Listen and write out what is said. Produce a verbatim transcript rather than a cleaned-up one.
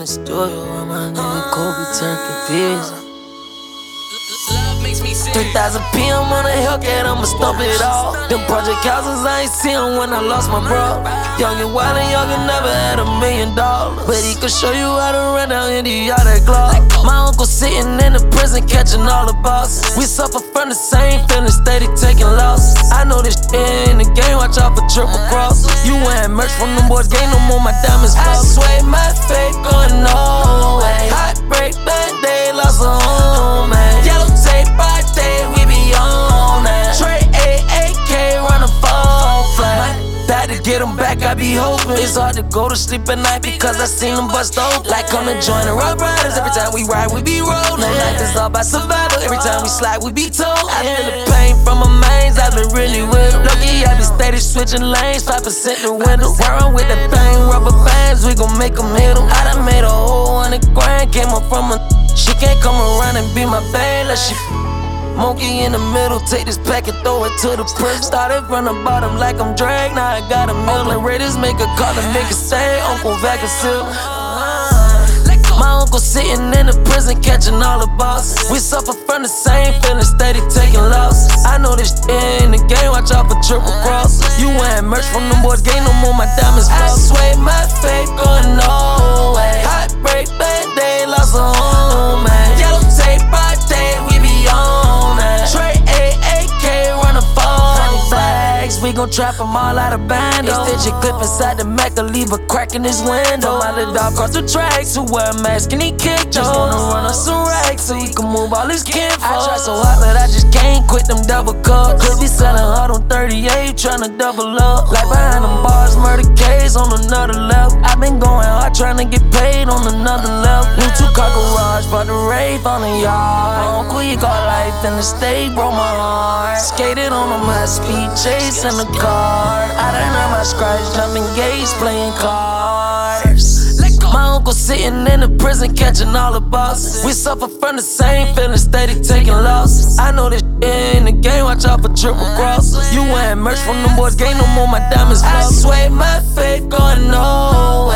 the studio with my nigga Kobe Turkey Pizza. three thousand P M on a Hellcat, I'ma stomp it all. Them project houses, I ain't seen them when I lost my bro. Young and wild and young and never had a million dollars, but he could show you how to run down in the yard at Glock. My uncle sitting in the prison catching all the bosses. We suffer from the same feeling, steady taking losses. I know this shit in the game, watch out for triple cross. You wearing merch from them boys, game no more, my diamonds fall. I swear my faith going nowhere. Hot break, bad day, lost a home, man. Yellow tape, bright day, we be on that. Trey A A K, run a phone flat. Had to get them back, I be hoping. It's hard to go to sleep at night because I seen them bust open. Like on the joint and rough riders, every time we ride, we be rolling. Life is all about survival, every time we slide, we be told. I feel the pain from my mains, I've been really with them. Lucky I be steady switching lanes, five percent the window. Where I'm with the thing, rubber bands, we gon' make them hit them. I done made a whole hundred grand, came up from a. She can't come around and be my babe, like she. Monkey in the middle, take this pack and throw it to the prison. Started from the bottom like I'm Drake, now I got a million. Raiders make a call to make it stay, Uncle Vacasil. My uncle sitting in the prison catching all the bosses. We suffer from the same feeling, steady taking losses. I know this shit in the game, watch out for triple crosses. You wearing merch from them boys, game no more, my diamonds fall. I swear my faith going nowhere. Hot break, bad day, lost a home, man. Yellow tape, bright day, we be on that. Trey A A K, run a phone flags. We gon' trap them all out of bando. Stitch a clip inside the Mac to leave a crack in his window. My little dog cross the tracks, who wear a mask and he kick. Just wanna run us some racks so he can move all his kinfolk. I try so hard but I just can't quit them double cups. Could be selling hard on thirty-eight, tryna double up. Like behind them bars, murder case on another level. I been going hard tryna get paid on another level. New two-car garage, bought the rave on the yard. My uncle, he got life in the state, broke my heart. Skated on a high speed chase in the car. I done heard my scratch, jumping gates, playing cards. My uncle sitting in the prison catching all the bosses. We suffer from the same feeling, steady taking losses. I know this shit in the game, watch out for triple crosses. You wearing merch from them boys, game no more, my diamonds fall. I swear my faith going nowhere.